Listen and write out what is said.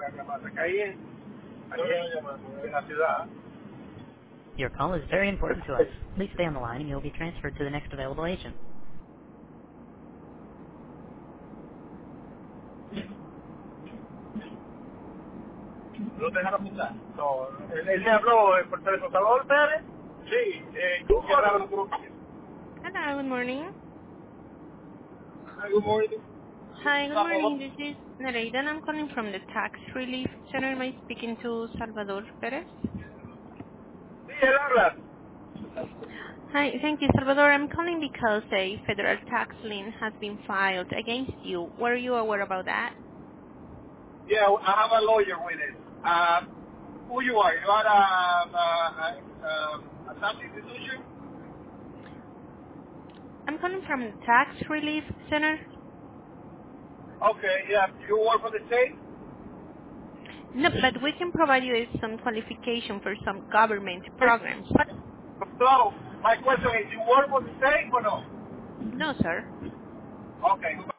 en la ciudad. Your call is very important to us. Please stay on the line and you'll be transferred to the next available agent. ¿No te dejaron apuntar? No, él le habló por teléfono. ¿Salvador Pérez? Sí, ¿quién habla con tu? Hello, good morning. Good morning. Hi, good morning. This is Nereida, and I'm calling from the Tax Relief Center. Am I speaking to Salvador Perez? Sí, él habla. Hi, thank you, Salvador. I'm calling because a federal tax lien has been filed against you. Were you aware about that? Yeah, I have a lawyer with it. Who you are? You are a tax institution? I'm calling from the Tax Relief Center. Okay, yeah. You work for the state? No, but we can provide you with some qualification for some government programs. So, my question is, you work for the state or no? No, sir. Okay.